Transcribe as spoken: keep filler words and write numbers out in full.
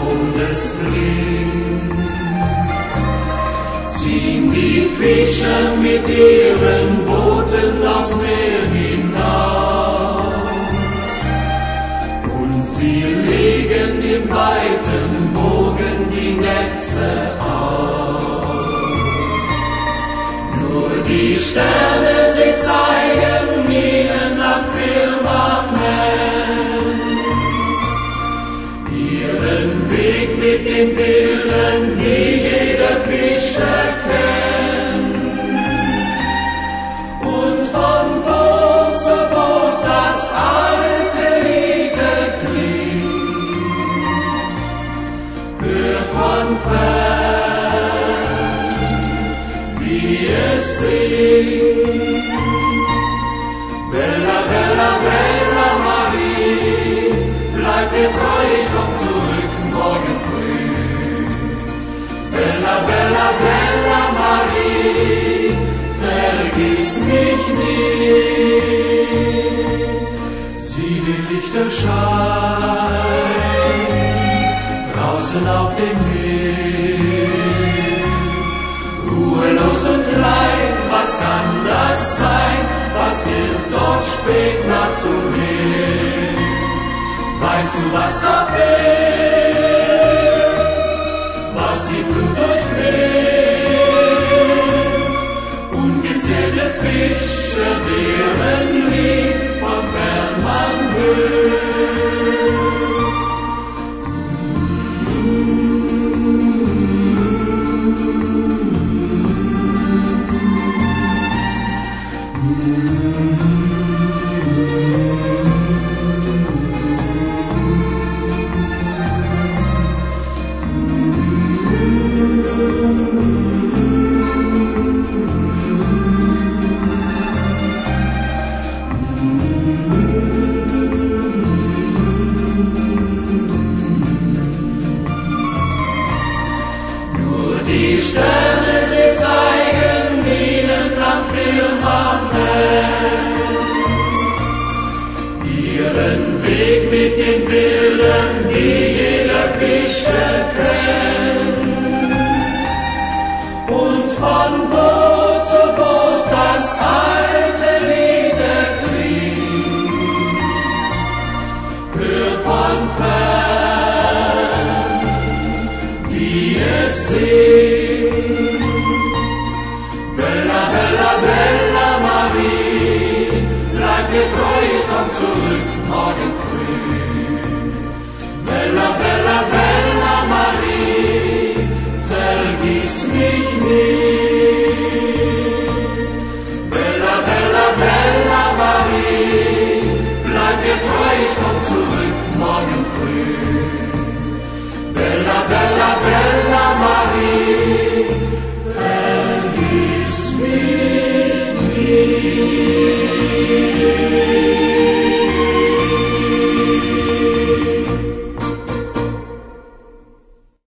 Mondes blinkt, ziehen die Fischer mit ihren Booten aufs Meer hinaus, und sie legen im weiten Bogen die Netze aus. Nur die Sterne, sie zeigen ihnen am Firmament ihren Weg mit den Bildern, die jeder Fischer kennt. Und von Boot zu Boot das alte Lied erklingt, hör von fern, wie es singt. Bella, bella, bella Marie, bleib dir treu, ich komm zurück morgen früh. Bella, bella, bella Marie, vergiss mich nie. Sieh den Lichterschein draußen auf dem Meer, ruhelos und klein, was kann das sein? Was wird dort spät Nacht zum Meer? Weißt du, was da fehlt?